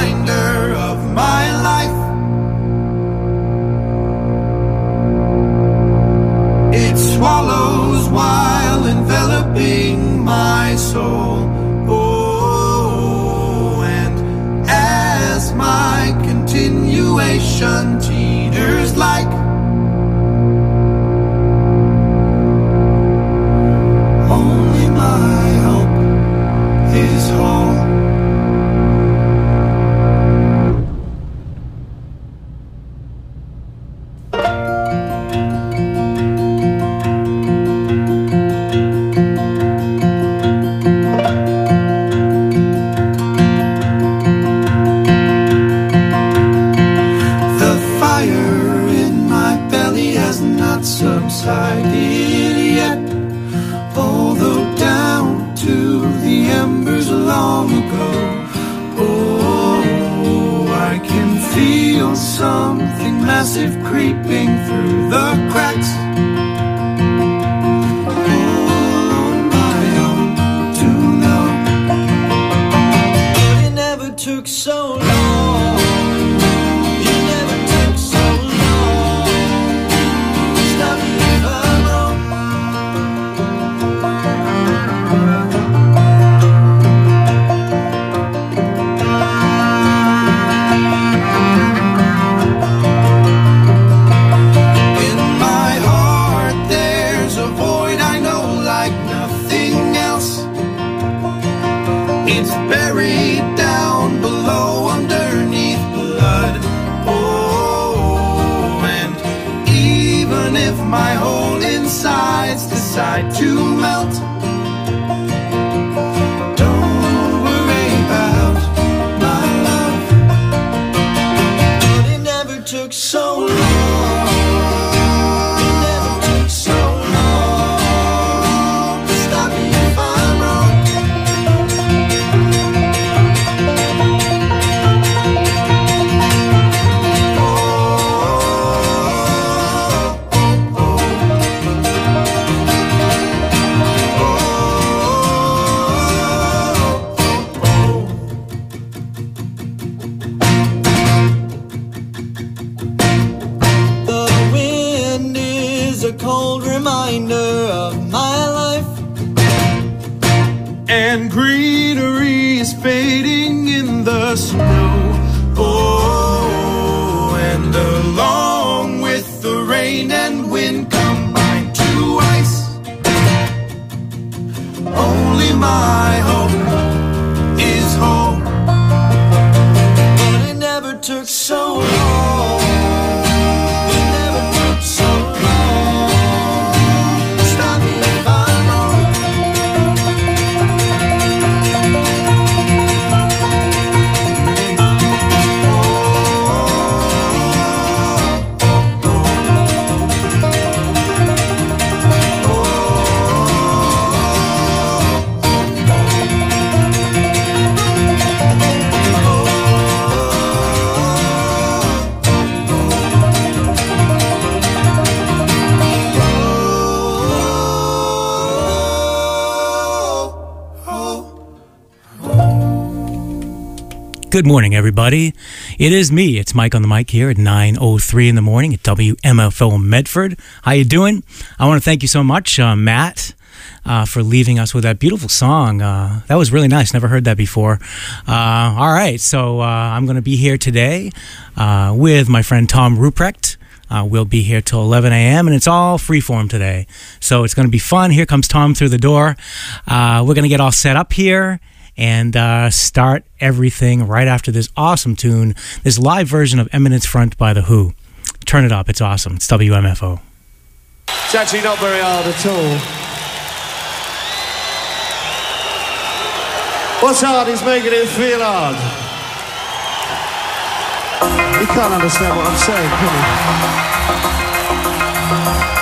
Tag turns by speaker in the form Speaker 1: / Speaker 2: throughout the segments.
Speaker 1: reminder of my life. It swallows while enveloping my soul. Oh, and as my continuation teeters like only my hope is whole. Subsided yet, although down to the embers long ago. Oh, I can feel something massive creeping through the cracks. All on my own to know, but it never took so long. It's buried down below underneath blood. Oh, and even if my whole insides decide to melt, don't worry about my love. But it never took so long. Cold reminder of my life, and greenery is fading in the snow. Oh, and along with the rain and wind combined to ice, only my hope is whole. But it never took so long.
Speaker 2: Good morning, everybody. It is me. It's Mike on the mic here at 9:03 in the morning at WMFO Medford. How you doing? I want to thank you so much, Matt, for leaving us with that beautiful song. That was really nice. Never heard that before. All right, so I'm going to be here today with my friend Tom Ruprecht. We'll be here till 11 a.m., and it's all freeform today. So it's going to be fun. Here comes Tom through the door. We're going to get all set up here and start everything right after this awesome tune, this live version of Eminence Front by The Who. Turn it up. It's awesome. It's WMFO.
Speaker 3: It's actually not very hard at all. What's hard is making it feel hard. You can't understand what I'm saying, can you?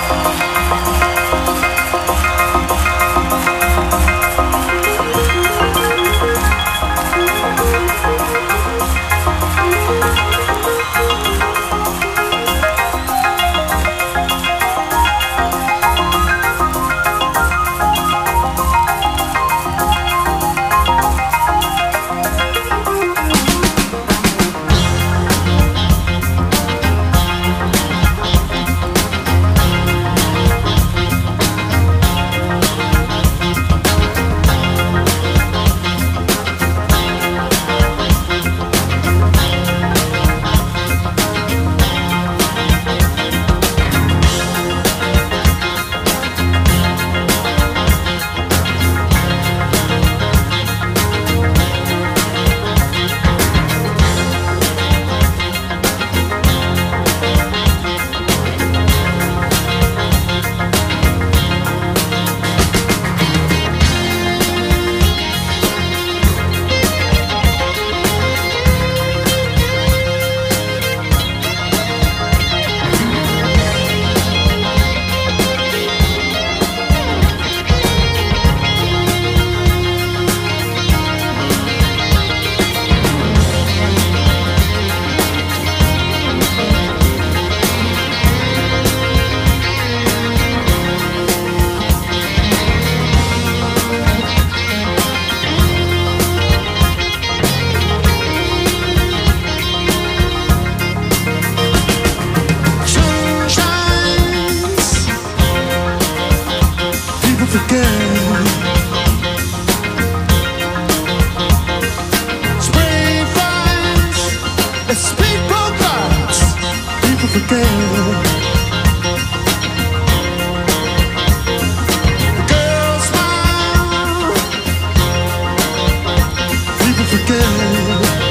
Speaker 3: forget.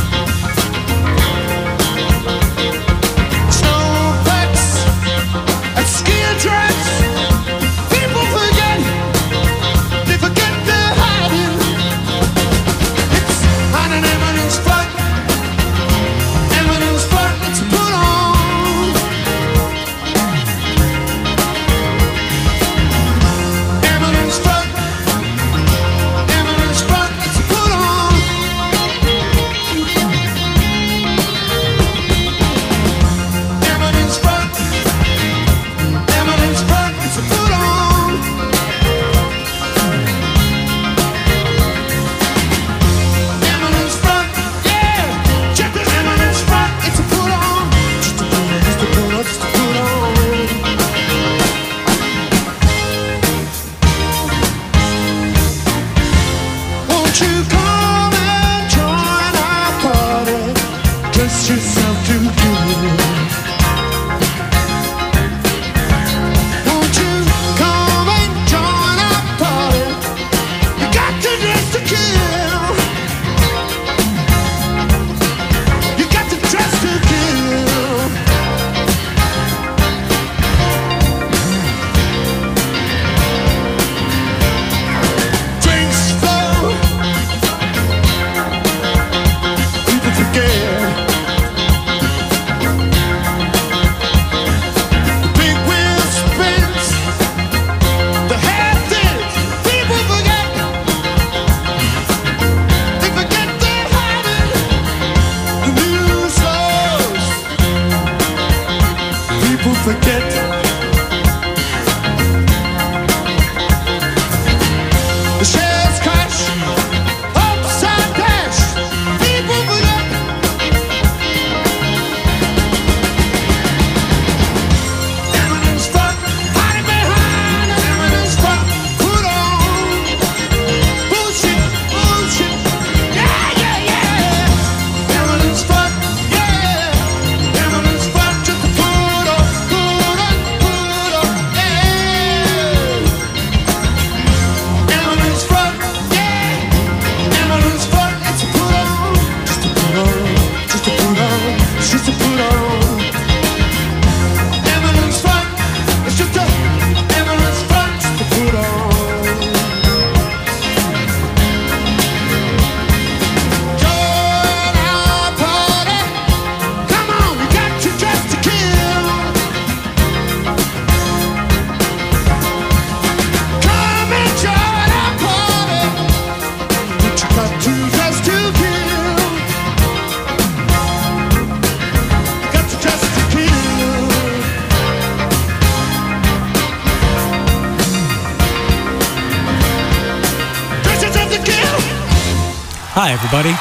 Speaker 2: Hi, everybody.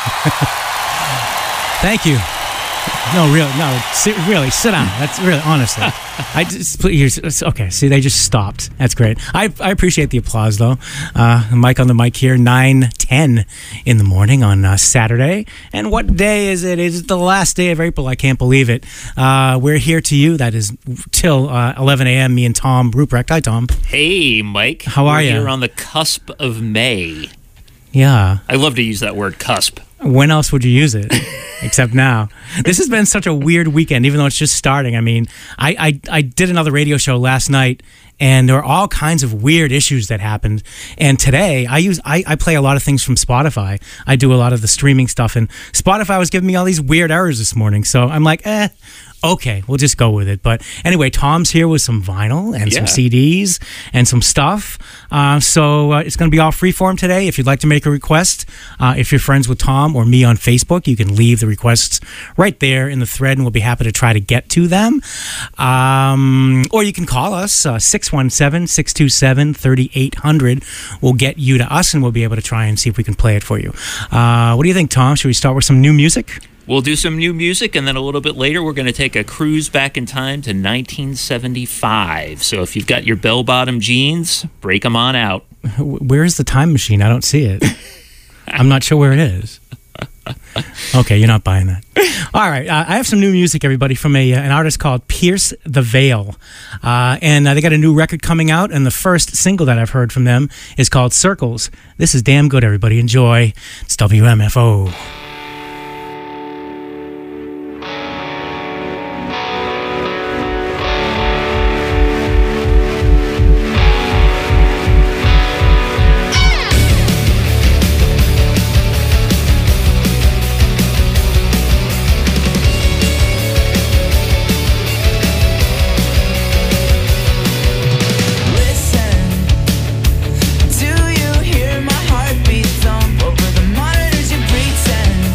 Speaker 2: Thank you. No, really, sit down. That's really, honestly. I just put here. Okay, see, they just stopped. That's great. I appreciate the applause, though. Mike on the mic here, 9:10 in the morning on Saturday. And what day is it? It's the last day of April. I can't believe it. We're here to you. That is till 11 a.m. Me and Tom Ruprecht. Hi, Tom.
Speaker 4: Hey, Mike.
Speaker 2: How are you?
Speaker 4: We're here on the cusp of May.
Speaker 2: Yeah.
Speaker 4: I love to use that word, cusp.
Speaker 2: When else would you use it except now? This has been such a weird weekend, even though it's just starting. I mean, I did another radio show last night, and there were all kinds of weird issues that happened. And today, I play a lot of things from Spotify. I do a lot of the streaming stuff, and Spotify was giving me all these weird errors this morning. So I'm like, okay, we'll just go with it. But anyway, Tom's here with some vinyl and some CDs and some stuff. So it's going to be all freeform today. If you'd like to make a request, if you're friends with Tom or me on Facebook, you can leave the requests right there in the thread, and we'll be happy to try to get to them. Or you can call us, 617-627-3800. We'll get you to us, and we'll be able to try and see if we can play it for you. What do you think, Tom? Should we start with some new music?
Speaker 4: We'll do some new music, and then a little bit later, we're going to take a cruise back in time to 1975. So if you've got your bell-bottom jeans, break them on out.
Speaker 2: Where is the time machine? I don't see it. I'm not sure where it is. Okay, you're not buying that. All right, I have some new music, everybody, from an artist called Pierce the Veil. And they got a new record coming out, and the first single that I've heard from them is called Circles. This is damn good, everybody. Enjoy. It's WMFO.
Speaker 5: Do you hear my heartbeat thump over the monitors you pretend?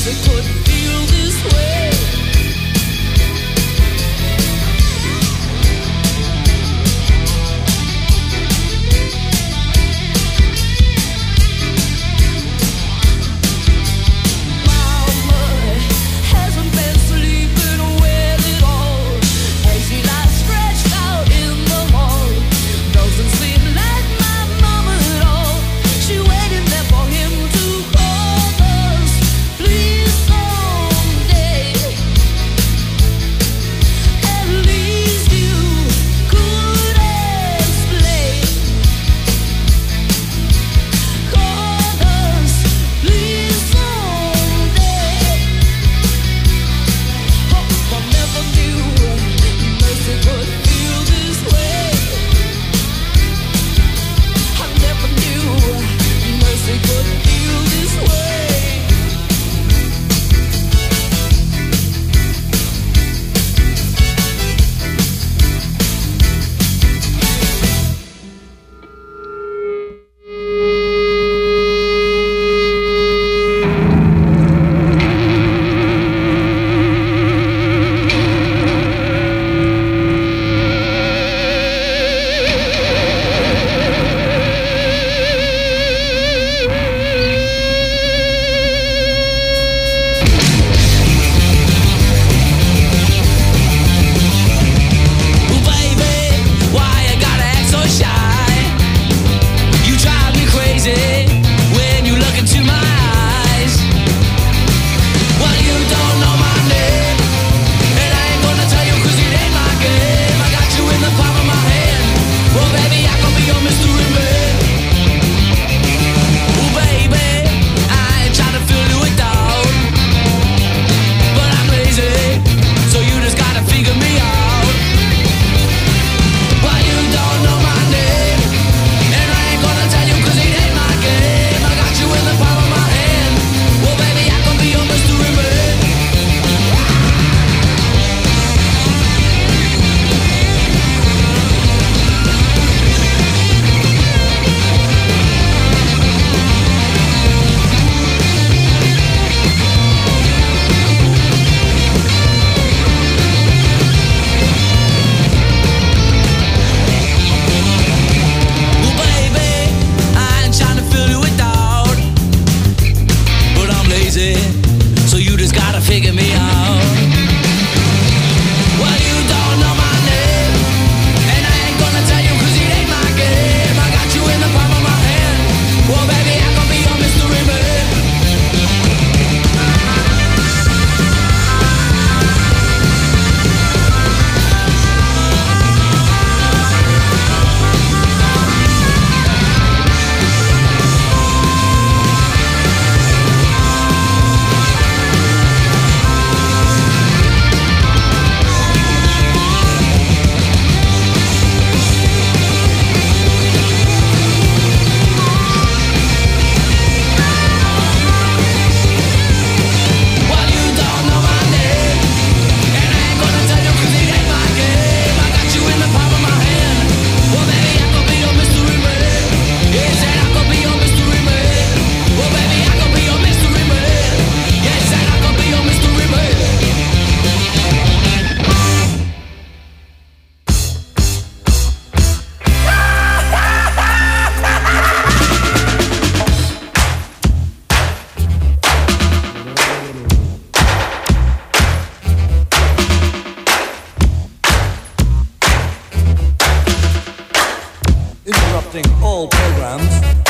Speaker 5: interrupting all programs.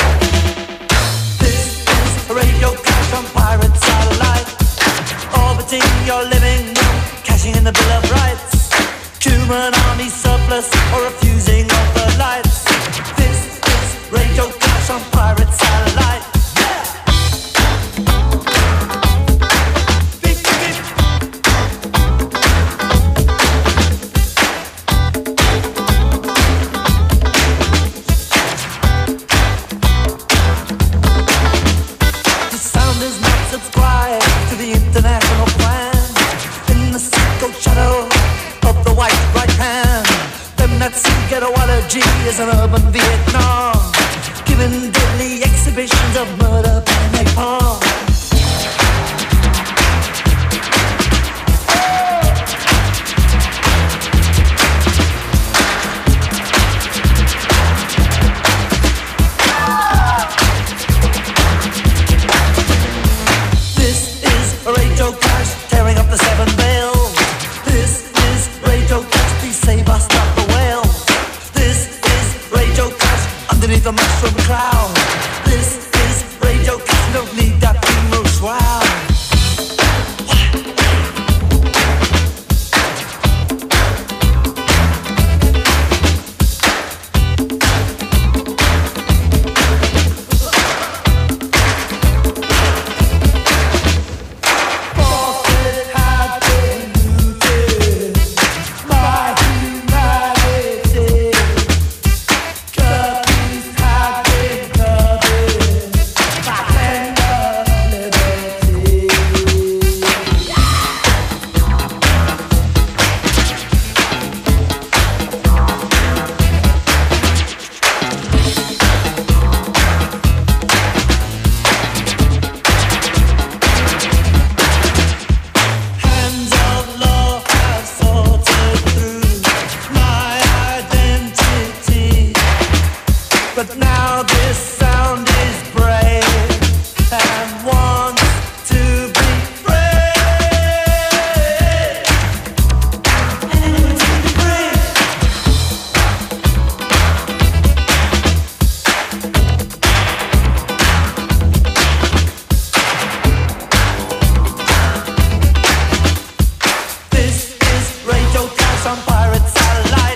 Speaker 5: This is a radio crash on pirate satellite, orbiting your living room, cashing in the Bill of Rights. Human army surplus or refusing of the lights. This is radio crash on pirate satellite. International plan in the psycho shadow of the white right hand. Them that see ghettoology is an urban Vietnam, giving deadly exhibitions of murder and napalm. wow. But now this sound is brave and wants to be free. And to be free. This is Radio Clash on Pirate Satellite.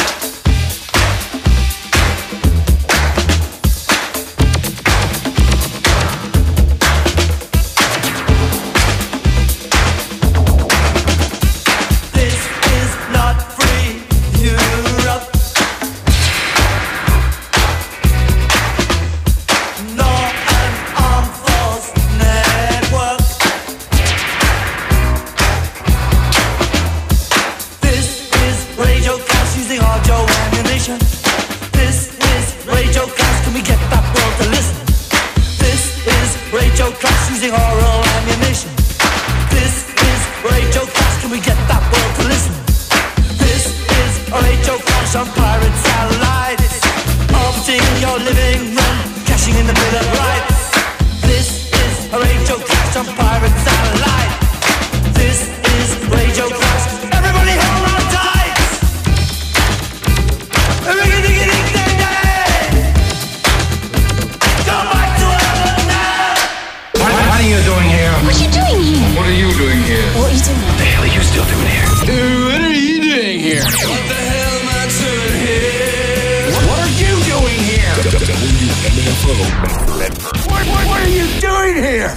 Speaker 5: This is Radio Clash, can we get that world to listen? This is Radio Clash using oral ammunition. This is Radio Clash, can we get that world to listen? This is Radio Clash on Pirate Satellite. Orbiting your living room, cashing in the Bill of Rights. This is Radio Clash on Pirate Satellite. This is Radio Clash. Everybody hold on tight!
Speaker 6: What are you doing here?
Speaker 7: What are you doing here?
Speaker 6: What are you doing here?
Speaker 7: What are you doing?
Speaker 6: What the hell are you still doing here?
Speaker 3: What are you doing here?
Speaker 6: What the hell am I doing here? What are you doing here? What are you doing here?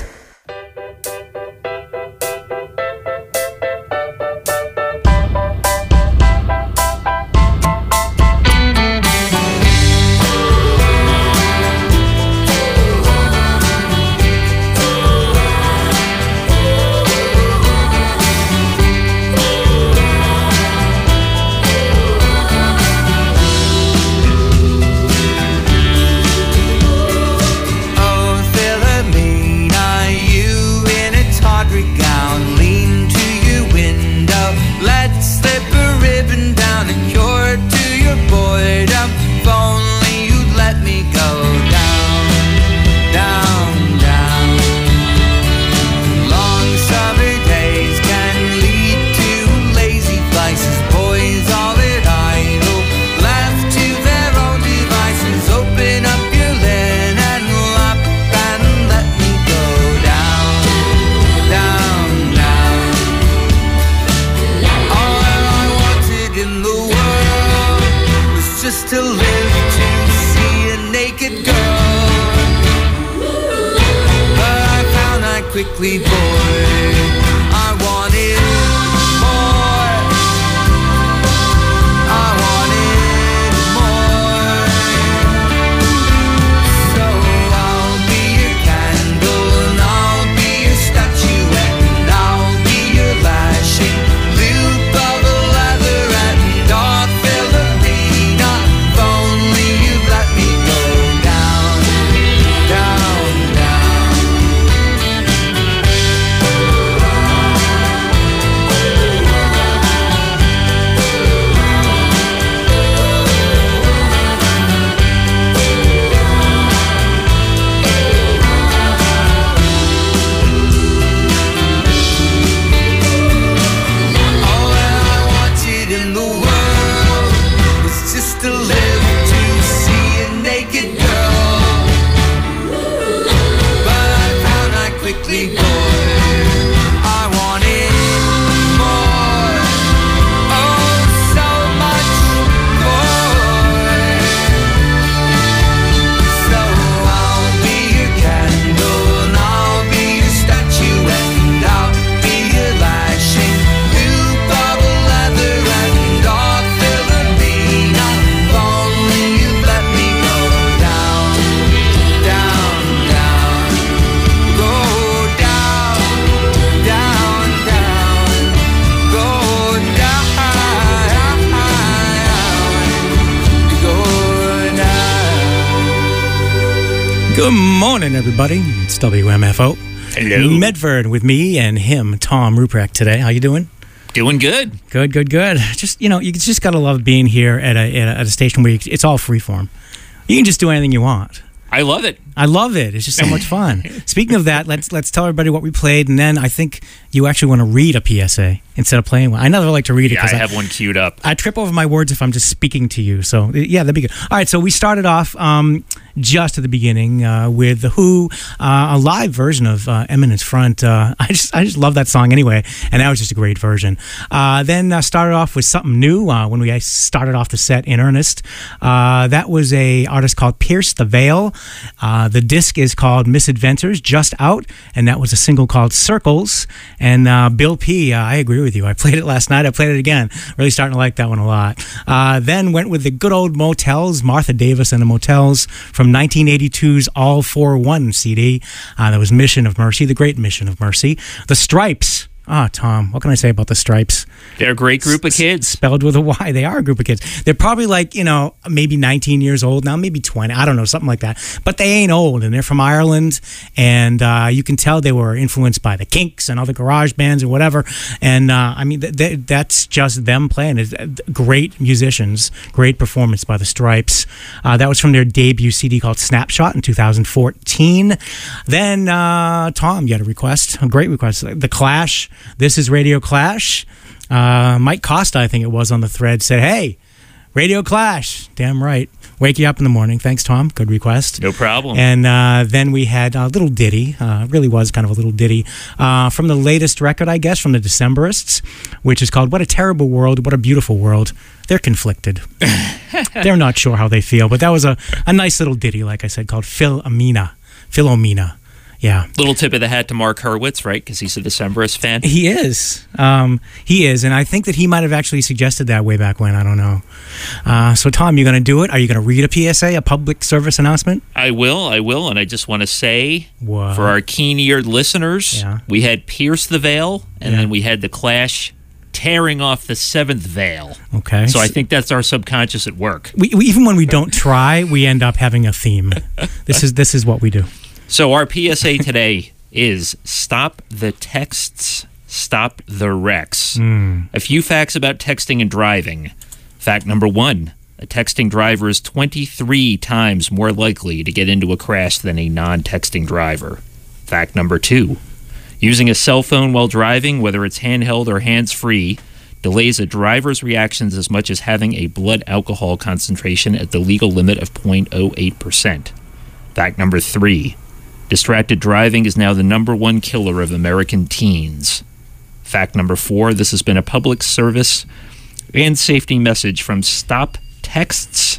Speaker 1: Quickly, boy, I wanted more. I wanted more. So I'll be your candle and I'll be your statuette and I'll be your lashing loop of leather and dark Philipina. If only you'd let me go down, down, down. perfectly good. I wanted more, oh, so much more. So I'll be your candle and I'll be your statuette and I'll be your lashing loop of leather and all Philomena. If only you'd let me go down, down, down. Go down, down, down. Go down, go down.
Speaker 2: Good morning, everybody. It's WMFO.
Speaker 4: Hello.
Speaker 2: Medford with me and him, Tom Ruprecht, today. How you doing?
Speaker 4: Doing good.
Speaker 2: Good, good, good. Just, you know, you just got to love being here at a station where it's all freeform. You can just do anything you want.
Speaker 4: I love it.
Speaker 2: I love it. It's just so much fun. Speaking of that, let's tell everybody what we played, and then I think you actually want to read a PSA instead of playing one. I never like to read it
Speaker 4: Yeah,
Speaker 2: because
Speaker 4: I have one queued up.
Speaker 2: I trip over my words if I'm just speaking to you. So, yeah, that'd be good. All right, so we started off just at the beginning with The Who, a live version of Eminence Front. I just love that song anyway, and that was just a great version. Then started off with something new when we started off the set in earnest. That was a artist called Pierce the Veil. The disc is called Misadventures, just out, and that was a single called Circles. And Bill P., I agree with you. I played it last night. I played it again. Really starting to like that one a lot. Then went with the good old Motels, Martha Davis and the Motels from 1982's All For One CD. That was Mission of Mercy, the great Mission of Mercy. The Stripes. Tom, what can I say about the Stripes?
Speaker 4: They're a great group of kids.
Speaker 2: Spelled with a Y. They are a group of kids. They're probably like, maybe 19 years old now, maybe 20. I don't know, something like that. But they ain't old, and they're from Ireland. And you can tell they were influenced by the Kinks and other garage bands and whatever. And, that's just them playing. It's great musicians, great performance by the Stripes. That was from their debut CD called Snapshot in 2014. Then, Tom, you had a request, a great request. The Clash. This is Radio Clash. Mike Costa, I think it was, on the thread said, hey, Radio Clash. Damn right. Wake you up in the morning. Thanks, Tom. Good request.
Speaker 4: No problem.
Speaker 2: And then we had a little ditty. Really was kind of a little ditty from the latest record, I guess, from the Decemberists, which is called What a Terrible World, What a Beautiful World. They're conflicted. They're not sure how they feel. But that was a nice little ditty, like I said, called Philomena. Yeah.
Speaker 4: Little tip of the hat to Mark Hurwitz, right? Because he's a Decemberist fan.
Speaker 2: He is. He is. And I think that he might have actually suggested that way back when. I don't know. So, Tom, you're going to do it? Are you going to read a PSA, a public service announcement?
Speaker 4: I will. And I just want to say,
Speaker 2: Whoa.
Speaker 4: For our keen-eared listeners, we had Pierce the Veil, and then we had The Clash tearing off the seventh veil.
Speaker 2: Okay.
Speaker 4: So I think that's our subconscious at work.
Speaker 2: We even when we don't try, we end up having a theme. This is what we do.
Speaker 4: So our PSA today is stop the texts, stop the wrecks. A few facts about texting and driving. Fact number 1, a texting driver is 23 times more likely to get into a crash than a non-texting driver. Fact number 2, using a cell phone while driving, whether it's handheld or hands-free, delays a driver's reactions as much as having a blood alcohol concentration at the legal limit of 0.08%. Fact number 3, distracted driving is now the #1 killer of American teens. Fact number 4, this has been a public service and safety message from Stop Texts,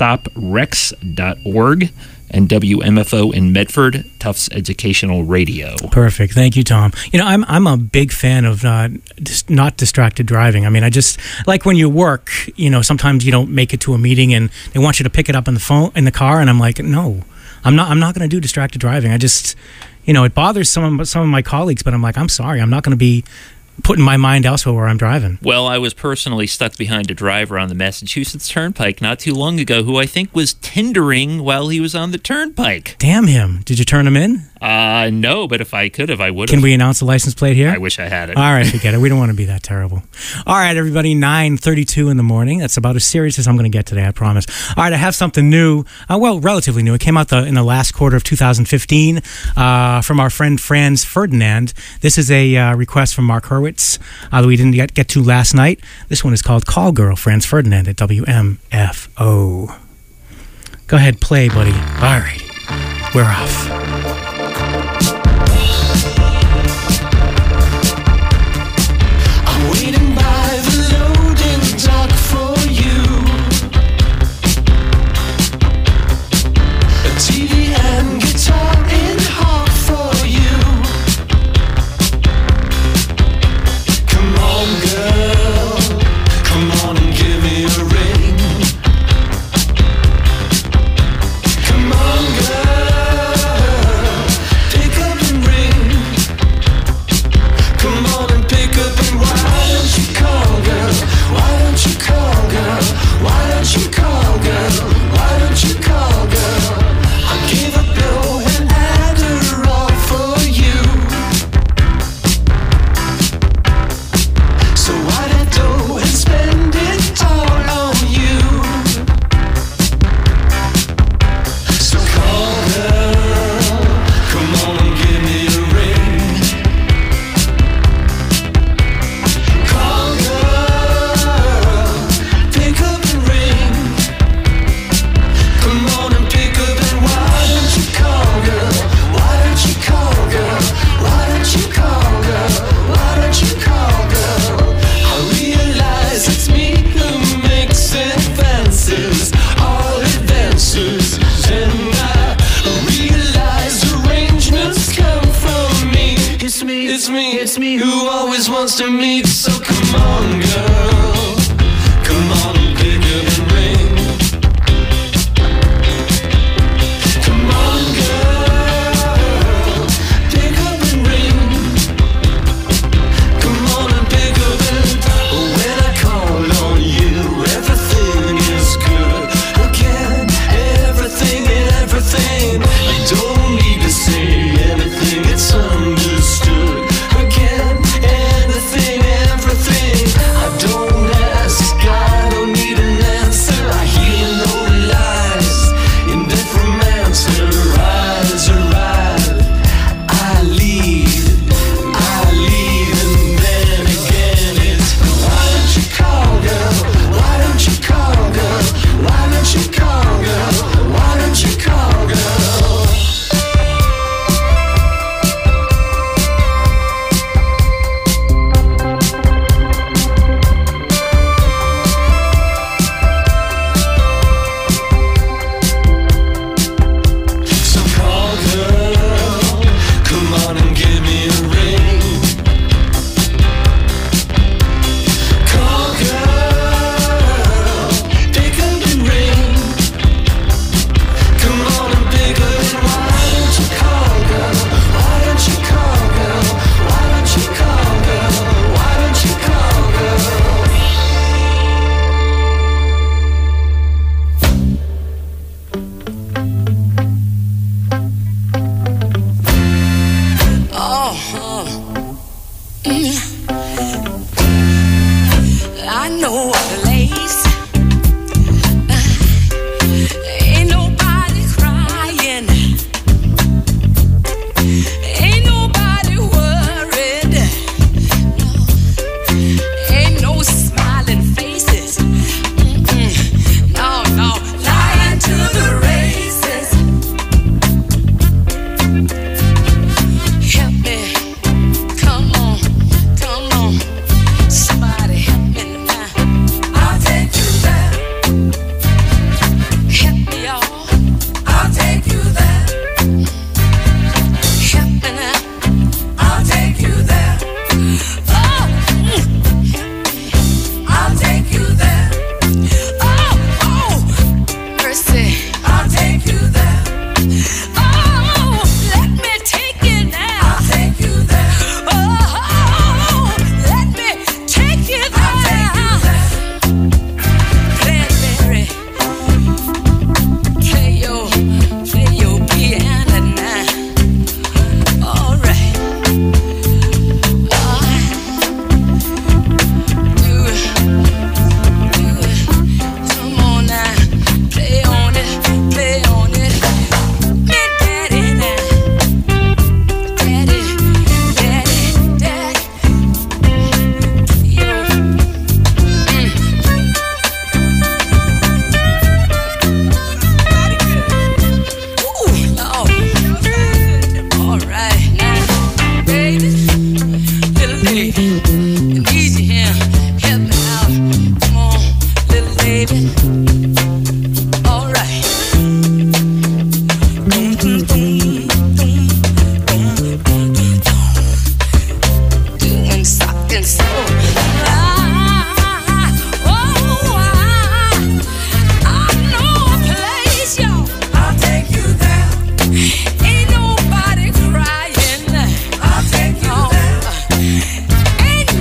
Speaker 4: StopRex.org, and WMFO in Medford, Tufts Educational Radio.
Speaker 2: Perfect. Thank you, Tom. I'm a big fan of not distracted driving. I mean, I just like when you work, sometimes you don't make it to a meeting and they want you to pick it up in the car, and I'm like, no. I'm not going to do distracted driving. I just, it bothers some of my colleagues, but I'm like, I'm sorry. I'm not going to be putting my mind elsewhere where I'm driving.
Speaker 4: Well, I was personally stuck behind a driver on the Massachusetts Turnpike not too long ago who I think was Tindering while he was on the Turnpike.
Speaker 2: Damn him. Did you turn him in?
Speaker 4: No, but if I could have, I would have.
Speaker 2: Can we announce the license plate here?
Speaker 4: I wish I had it.
Speaker 2: All right, forget it. We don't want to be that terrible. All right, everybody, 9:32 in the morning. That's about as serious as I'm going to get today, I promise. All right, I have something new. Relatively new. It came out in the last quarter of 2015 from our friend Franz Ferdinand. This is a request from Mark Hurwitz that we didn't get to last night. This one is called Call Girl, Franz Ferdinand at WMFO. Go ahead, play, buddy. All right, we're off.
Speaker 6: It's me who always wants to meet. So come on, girl, come on and pick up and ring. Come on, girl, pick up and ring. Come on and pick up and when I call on you, everything is good again. Everything, everything. You don't need to say anything. It's understood. Again, anything, everything. I don't ask, I don't need an answer. I hear no lies in necromancer eyes arrive. I lead, and then again it's why don't you call, girl? Why don't you call, girl? Why don't you call, girl? Why don't you call, girl? So call, girl, come on and give me a ring. Call, girl, pick up and ring. Come on and pick up and why don't you call, girl? Why don't you call, girl? Why don't you call, girl? Why don't you call, girl?
Speaker 7: I know a place. Ain't nobody crying. Ain't nobody worried. No. Ain't no smiling faces. No, no. Lying to the races. Help me. Come on. Come on. Somebody help me now. I'll take you there. Help me, y'all. I'll take you there. Help me now. I'll take you there. Oh, I'll take you there. Oh, oh, mercy. I'll take you there. Oh, let me take you now. I'll take you there. Oh, let me take you there. I'll take you there. Cranberry, play your piano now. All right. Do it. Come on now, play on it. Me daddy now, daddy. Yo. Ooh, Lord. All right now, baby, little lady, need you here. Help me out. Come on, little lady. All right. Doing something so. I know a place, y'all. I'll take you there. Ain't nobody crying. I'll take you there. Ain't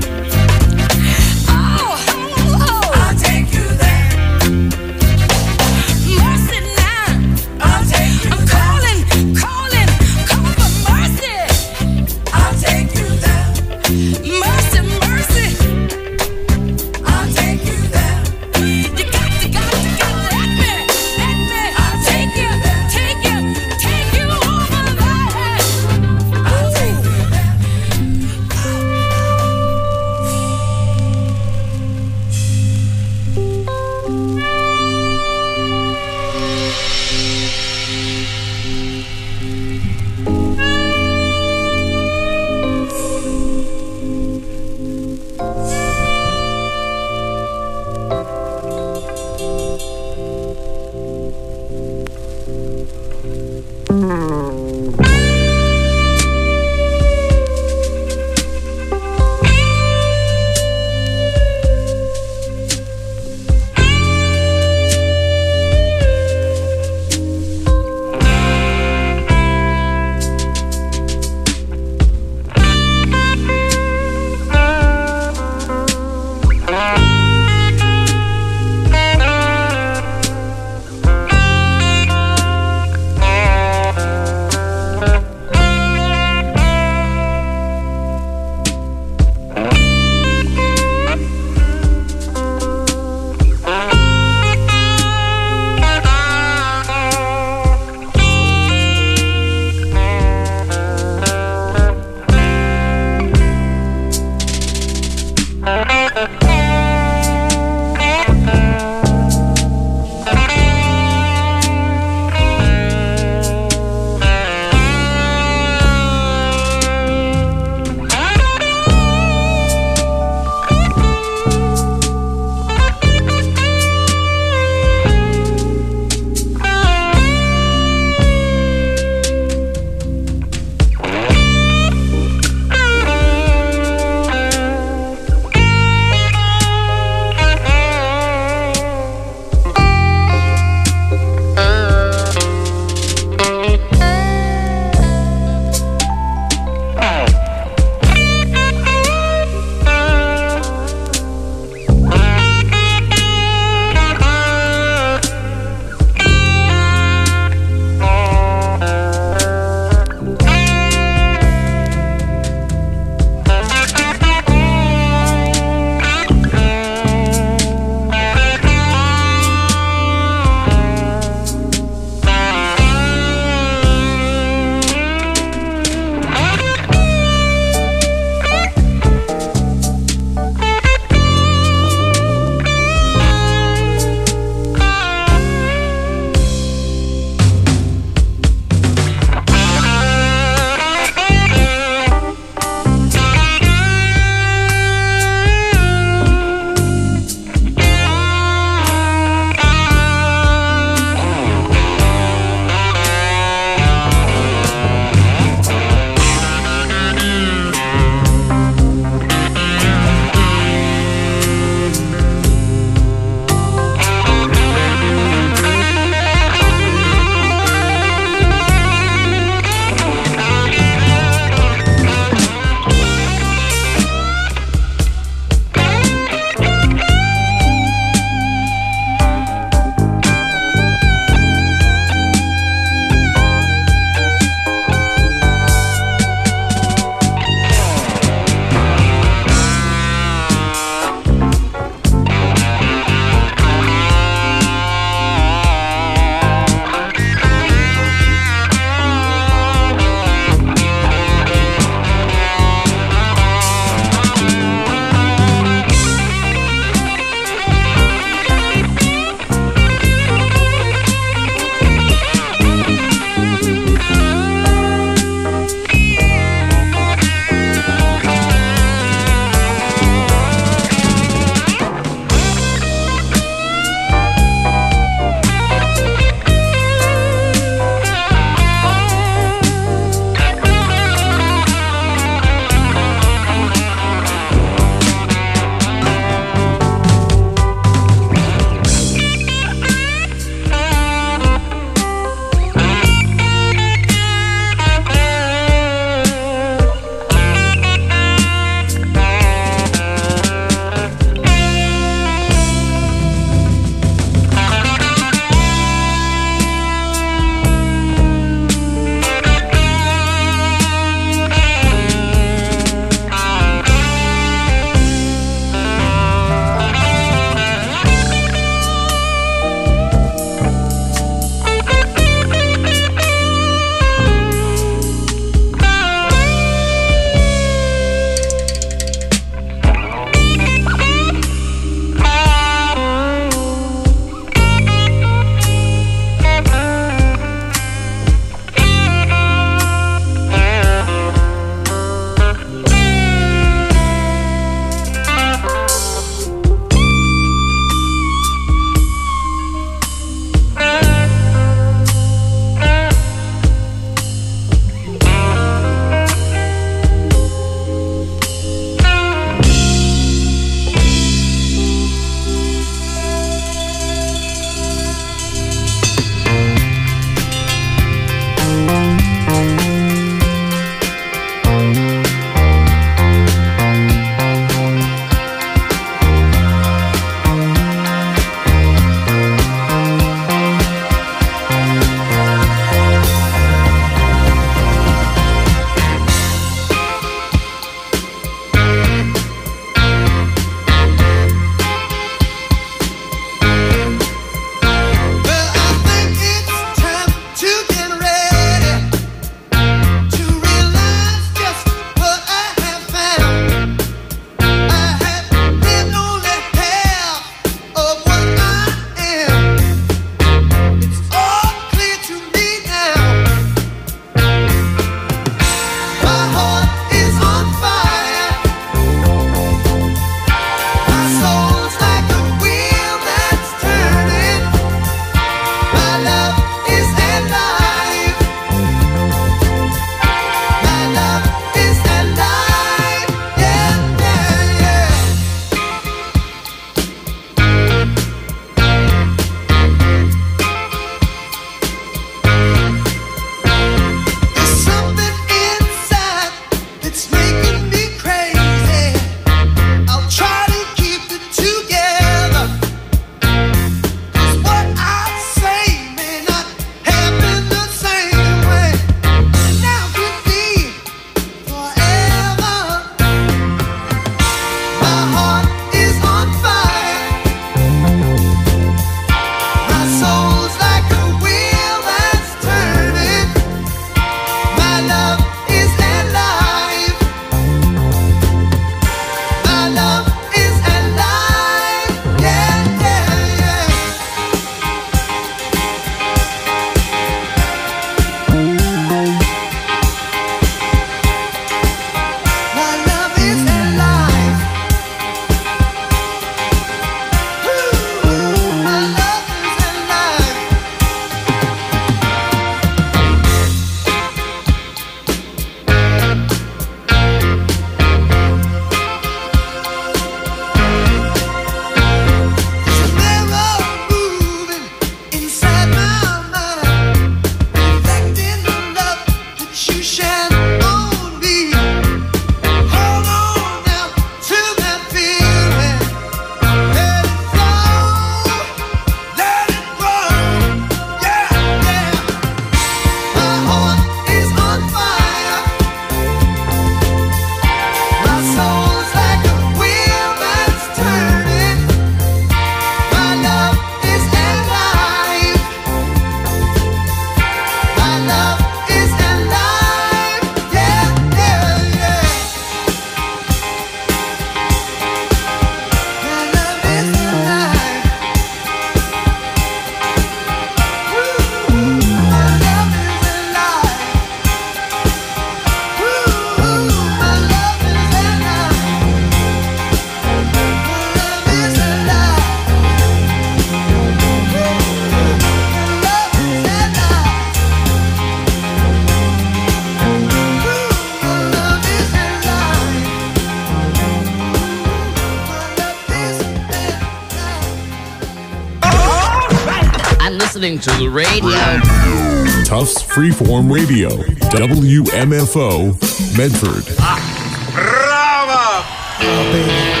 Speaker 8: listening to the radio.
Speaker 9: Tufts Freeform Radio, WMFO, Medford.
Speaker 3: Bravo!
Speaker 5: Oh, baby.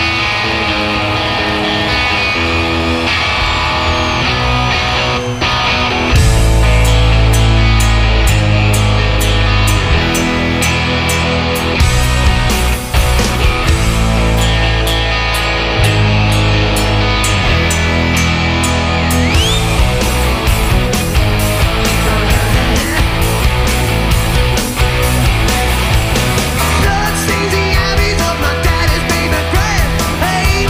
Speaker 6: Bloodstains the eyes of my daddy's baby grand.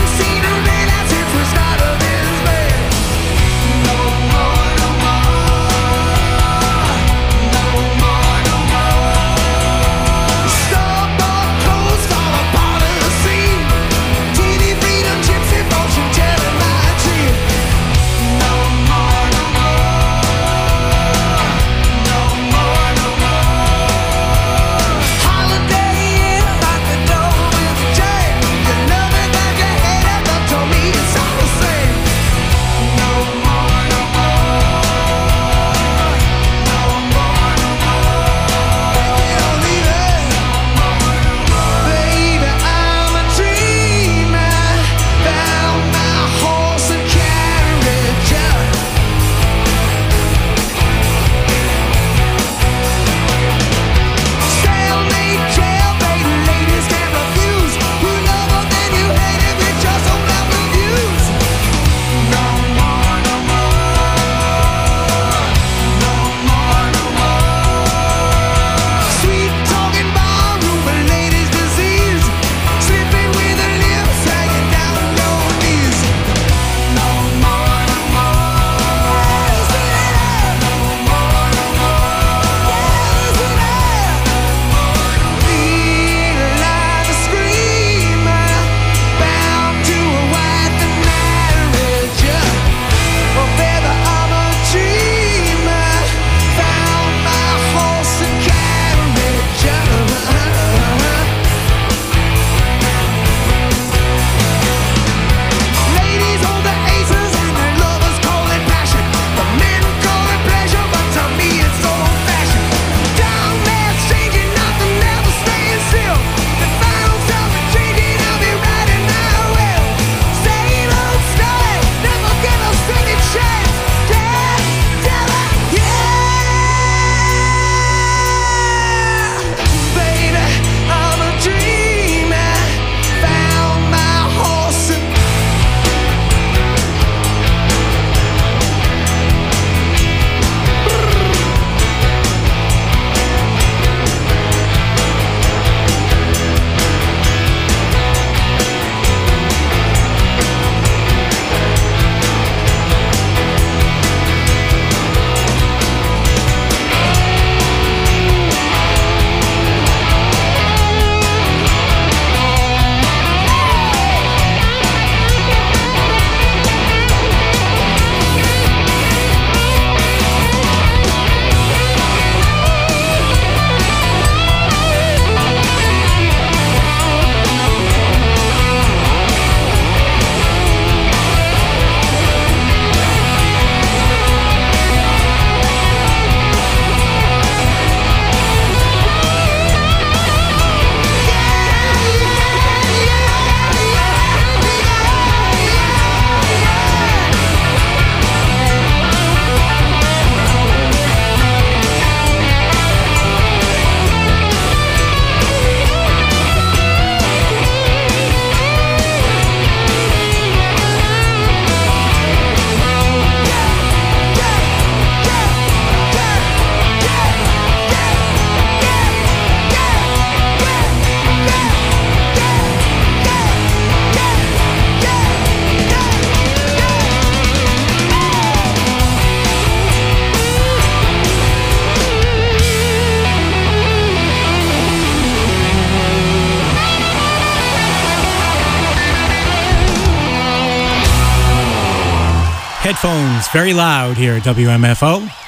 Speaker 2: Headphones very loud here at WMFO.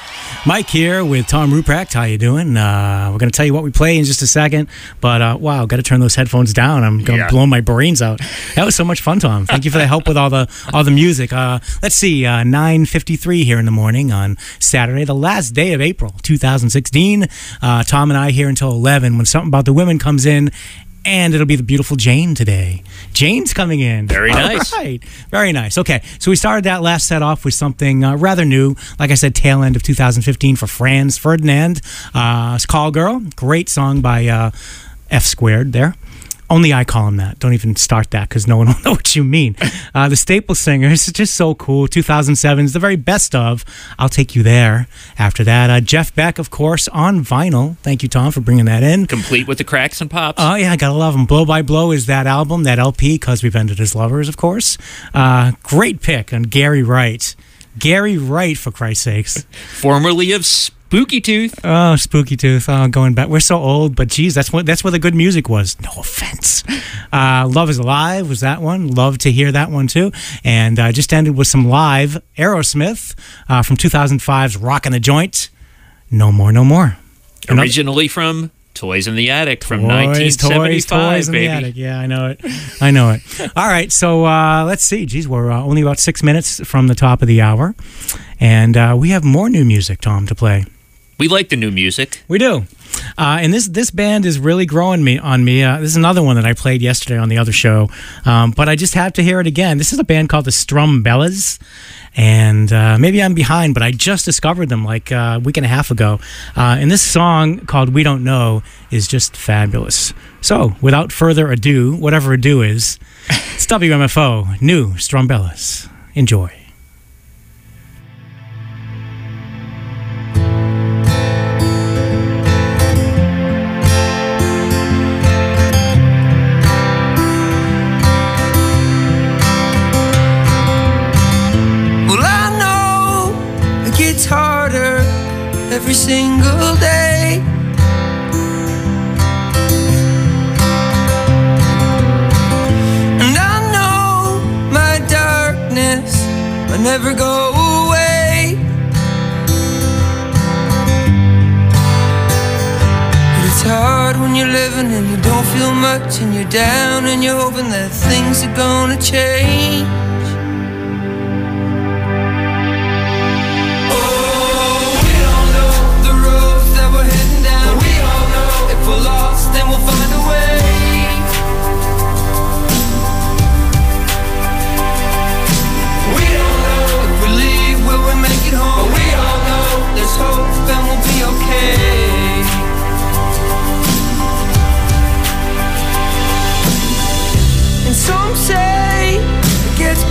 Speaker 2: Mike here with Tom Ruprecht. How you doing? We're going to tell you what we play in just a second, but wow, got to turn those headphones down. I'm going to blow my brains out. That was so much fun, Tom. Thank you for the help with all the music. Let's see, 9:53 here in the morning on Saturday, the last day of April 2016. Tom and I here until 11 when Something About the Women comes in. And it'll be the beautiful Jane today. Jane's coming in.
Speaker 4: Very nice.
Speaker 2: All right. Very nice. Okay, so we started that last set off with something rather new. Like I said, tail end of 2015 for Franz Ferdinand. It's Call Girl. Great song by F Squared there. Only I call him that. Don't even start that because no one will know what you mean. The Staple Singers, just so cool. 2007 is the very best of I'll Take You There. After that, Jeff Beck, of course, on vinyl. Thank you, Tom, for bringing that in.
Speaker 4: Complete with the cracks and pops.
Speaker 2: Oh, yeah, I gotta love them. Blow by Blow is that album, that LP, because we've ended as lovers, of course. Great pick on Gary Wright. Gary Wright, for Christ's sakes.
Speaker 4: Formerly of Spooky Tooth.
Speaker 2: Oh, Spooky Tooth. Oh, going back. We're so old, but geez, that's where the good music was. No offense. Love is Alive was that one. Love to hear that one too. And just ended with some live Aerosmith from 2005's Rockin' the Joint. No More, No More.
Speaker 4: Originally from Toys in the Attic from 1975,
Speaker 2: toys
Speaker 4: baby.
Speaker 2: In the attic. Yeah, I know it. All right, so let's see. Geez, we're only about 6 minutes from the top of the hour. And we have more new music, Tom, to play.
Speaker 4: We like the new music.
Speaker 2: We do. And this band is really growing on me. This is another one that I played yesterday on the other show. But I just have to hear it again. This is a band called the Strumbellas. And maybe I'm behind, but I just discovered them like a week and a half ago. And this song called We Don't Know is just fabulous. So, without further ado, whatever ado is, it's WMFO, new Strumbellas. Enjoy.
Speaker 1: It's harder every single day. And I know my darkness will never go away. But it's hard when you're living and you don't feel much, and you're down and you're hoping that things are gonna change. We're lost, then we'll find a way. We don't know if we leave, will we make it home? But we all know there's hope and we'll be okay. And some say it gets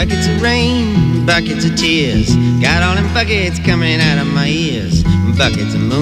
Speaker 8: Buckets of rain, buckets of tears. Got all them buckets coming out of my ears. Buckets of moon.